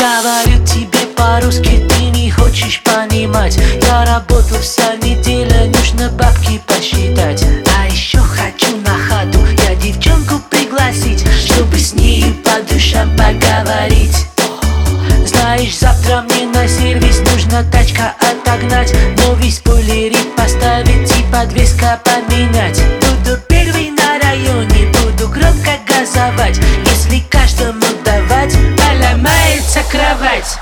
Говорю тебе по-русски, ты не хочешь понимать. Я работал вся неделя, нужно бабки посчитать. А еще хочу на хату я девчонку пригласить, чтобы с ней по душам поговорить. Знаешь, завтра мне на сервис нужно тачка отогнать, новый спойлерик поставить и подвеска поменять. Буду первый на районе, буду громко газовать. Если каждому давать, поломается кровать.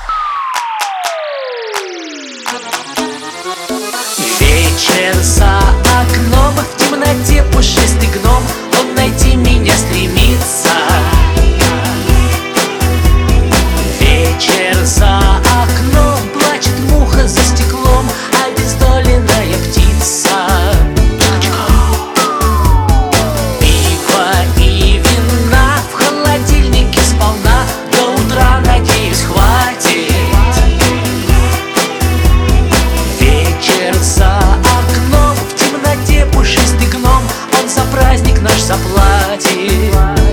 Вечер за окном, в темноте пушистый гном, он найти меня стремится. Вечер за окном, плачет муха за стеклом, обездоленная птица. Пиво и вина в холодильнике сполна, до утра, надеюсь, хватит. Вечер за окном, в темноте пушистый гном, он за праздник наш заплатит.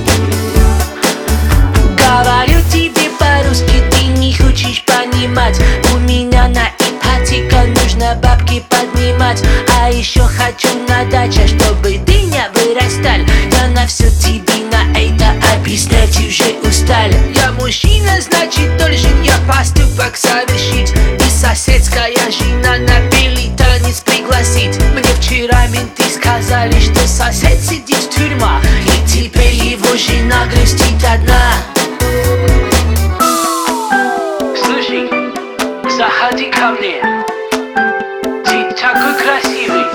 Говорю тебе по-русски, ты не хочешь понимать. У меня на ипотеку нужно бабки поднимать. А еще хочу на даче, чтобы дыня вырастали. Я на все тебе на это объяснять уже устал. Я мужчина, значит должен я поступок совершить. И соседская жена на белый танец пригласить. Мне вчера менты сказали, что сосед сидит в тюрьме, и теперь его жена грустит одна. Слушай, заходи ко мне, ты такой красивый.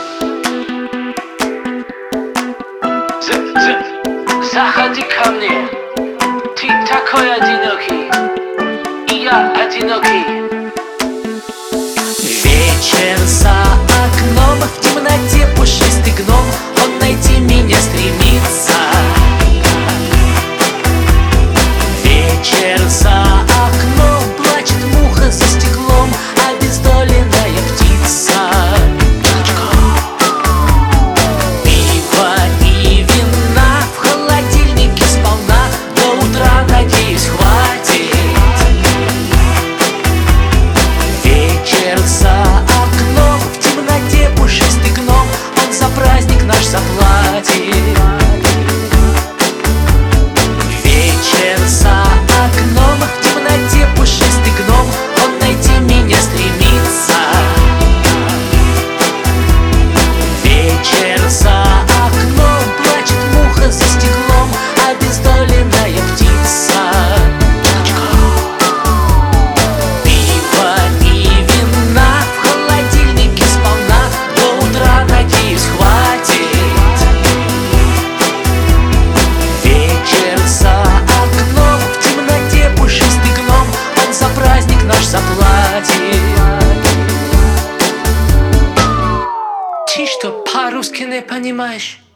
Заходи ко мне, ты такой одинокий, и я одинокий. Вечер за окном, в темноте пушистый гном, он найти меня стремится. Вечер за окном, плачет муха за стеклом, обездоленная птица. Пиво и вина в холодильнике сполна, до утра, надеюсь, хватит. Вечер за окном, в темноте пушистый гном, он за праздник наш заплатит. Вечер за окном, в темноте пушистый гном, он найти меня стремится. Вечер за окном, плачет муха за стеклом, обездоленная птица. Пиво и вина в холодильнике сполна, до утра, надеюсь, хватит. Вечер за окном, в темноте пушистый гном, он за праздник наш заплатит. Ты что, по-русски не понимаешь?